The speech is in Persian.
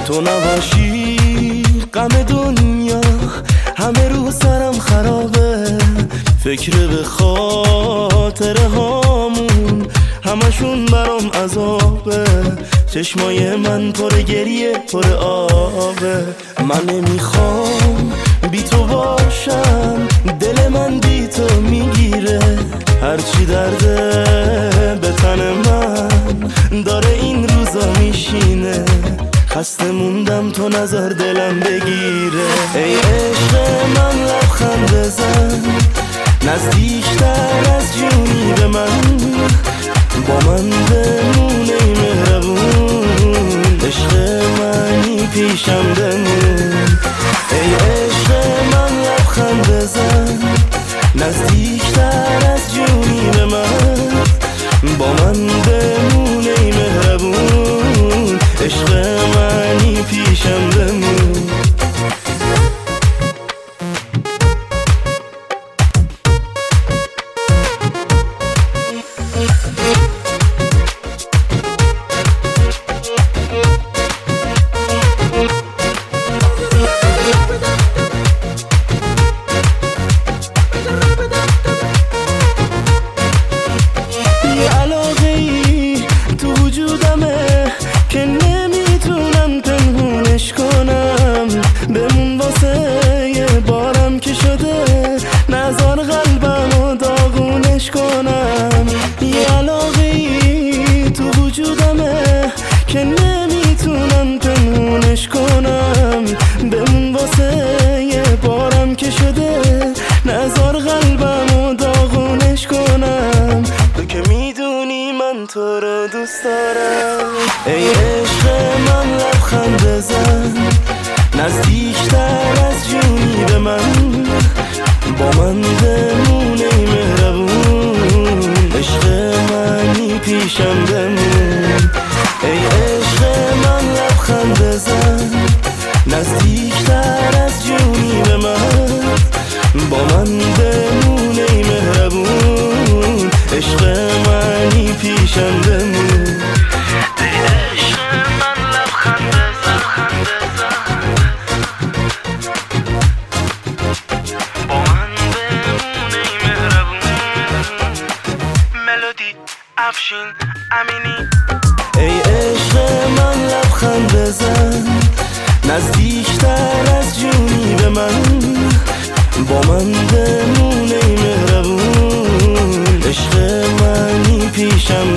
تو نباشی غم دنیا همه رو سرم خرابه، فکر به خاطره هامون همشون برام عذابه. چشمای من پر گریه پر آبه، من نمیخوام بی تو باشم، دل من بی تو میگیره. هرچی درده به تن من داره این روزا میشینه، خسته موندم تو نظر دلم بگیره. ای عشق من لبخند بزن، نزدیکتر از جونی به من، با من بمونه ای مهربون، عشق منی پیشم بمون. ای عشق من لبخند بزن، نزدیکتر از جونی به من، با من بمونه ای مهربون، عشق منی پیشم بمون. که نمیتونم پنهونش کنم، بمون واسه یه بارم که شده، نذار قلبمو داغونش کنم. یه علاقه‌ای تو وجودمه که نمیتونم پنهونش کنم، بمون واسه یه بارم که شده، نذار قلبمو داغونش کنم. تو که میدونی من تو رو دوست دارم. ای عشق من لبخند بزن، نزدیکتر از جونی به من، با من بمونه ای مهربون، عشق منی پیشم بمون. ای عشق من لبخند بزن، نزدیکتر از جونی به من، با من بمونه ای مهربون، عشق منی پیشم بمون. ای عشق من لبخند بزن، نزدیکتر از جونی به من، با من بمونه ای مهربون، عشق منی پیشم